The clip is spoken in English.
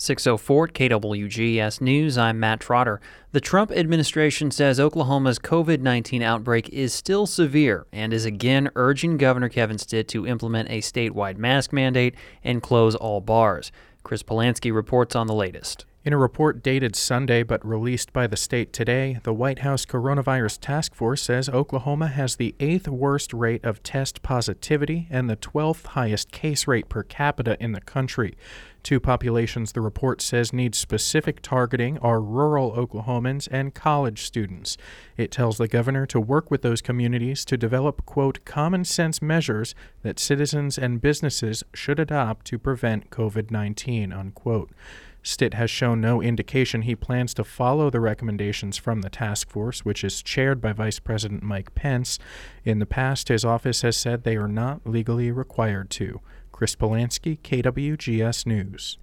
604 KWGS News, I'm Matt Trotter. The Trump administration says Oklahoma's COVID-19 outbreak is still severe and is again urging Governor Kevin Stitt to implement a statewide mask mandate and close all bars. Chris Polanski reports on the latest. In a report dated Sunday but released by the state today, the White House Coronavirus Task Force says Oklahoma has the 8th worst rate of test positivity and the 12th highest case rate per capita in the country. Two populations the report says need specific targeting are rural Oklahomans and college students. It tells the governor to work with those communities to develop, quote, common sense measures that citizens and businesses should adopt to prevent COVID-19, unquote. Stitt has shown no indication he plans to follow the recommendations from the task force, which is chaired by Vice President Mike Pence. In the past, his office has said they are not legally required to. Chris Polanski, KWGS News.